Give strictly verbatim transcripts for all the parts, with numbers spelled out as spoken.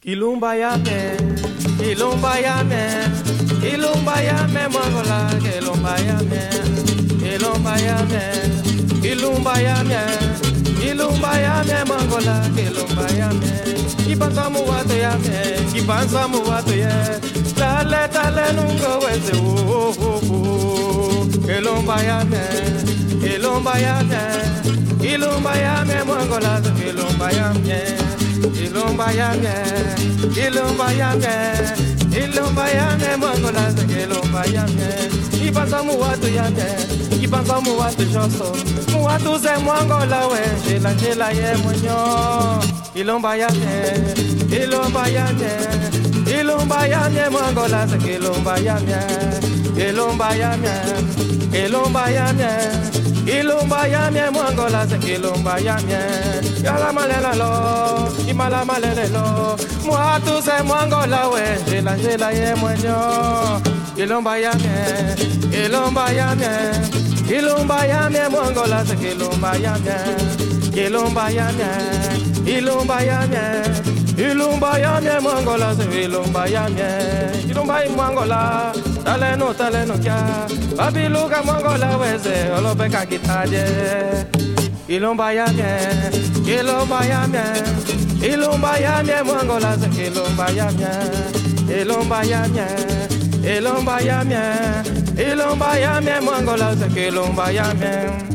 Kilumba ya me, kilumba ya me, kilumba ya me mangola, kilumba ya me, kilumba ya me, kilumba ya me, kilumba ya me mangola, kilumba ya me. Kipansa mu watu ya me, kipansa mu watu ya, tale tale nungo wese wo wo wo. Kilumba ya me, kilumba ya me, kilumba ya me mangola, kilumba ya me. Kilumba ya me, kilumba ya me, kilumba ya me mangola, kilumba ya me. Kipansa mu watu ya me, kipansa mu watu joso, mu watu ze mangola we, jela jela ye monyo. Kilumba ya me, kilumba ya me, kilumba ya me mangola, kilumba ya me, kilumba ya me, kilumba ya me. Kilumba ya me mangola, kilumba ya me. Yala malela lo, imala malele lo. Moi tu se mangola we, jela jela ye monyo. Kilumba ya me, kilumba ya me, kilumba ya me mangola, kilumba ya me, kilumba ya me, kilumba ya me, kilumba ya me mangola, kilumba ya me, kilumba ya mangola. Taleno taleno kya, babiluka mangola weze, olopeka kitaje. Kilumba ya me, kilumba ya me, kilumba ya me mangola, kilumba ya me, kilumba ya me, kilumba ya me, kilumba ya me mangola, kilumba ya me.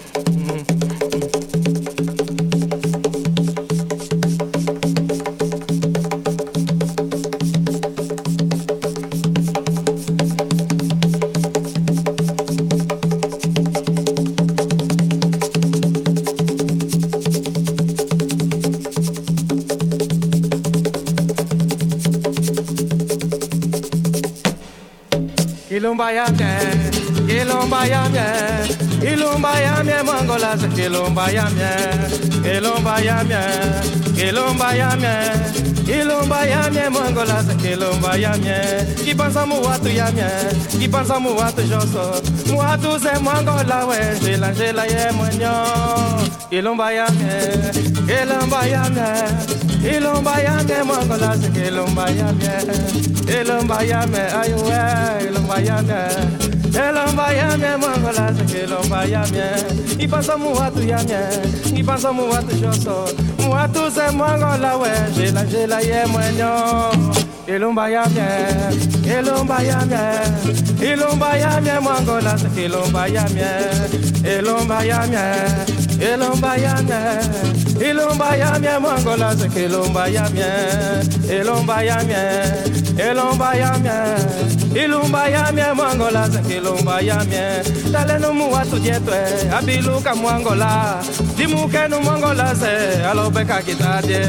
Kilumba ya me, kilumba ya me, kilumba ya me mangola, kilumba ya me, kilumba ya me, kilumba ya me, kilumba ya me mangola, kilumba ya me. Kipansa mu watu ya me, kipansa mu watu joso, mu watu ze mangola we, jela jela ye monyo. Kilumba ya me, kilumba ya me, kilumba ya me mangola, kilumba ya me, kilumba ya me, ayuwe, kilumba ya me, kilumba ya me mangola, kilumba ya me. Kipansa mu watu ya me, kipansa mu watu joso, mu watu ze mangola we, jela jela ye monyo. Kilumba ya me, kilumba ya me, kilumba ya me mangola, kilumba ya me, kilumba ya me, kilumba ya me, kilumba ya me mangola, kilumba ya me, kilumba ya me, kilumba ya me, kilumba ya me mangola, kilumba ya me. Taleno mu watu jetwe, abiluka mangola, dimuke no mangola se, alopeka kitaje.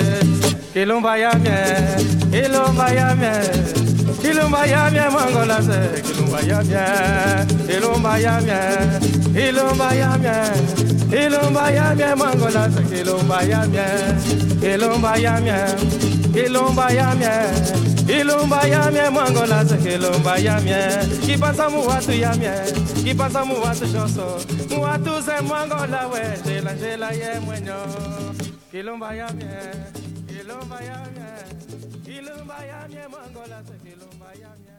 Kilumba ya me, kilumba ya me, kilumba ya me mangola se, kilumba ya me, kilumba ya me, kilumba ya me, kilumba ya me mangola se, kilumba ya me, kilumba ya me, kilumba ya me, kilumba ya me mangola se, kilumba ya me. Kipansa mu watu ya me, kipansa mu watu joso, mu watu se mangola we, jela jela ye monyo. Kilumba ya me. Kilumba ya me, kilumba ya me mangola, kilumba ya me.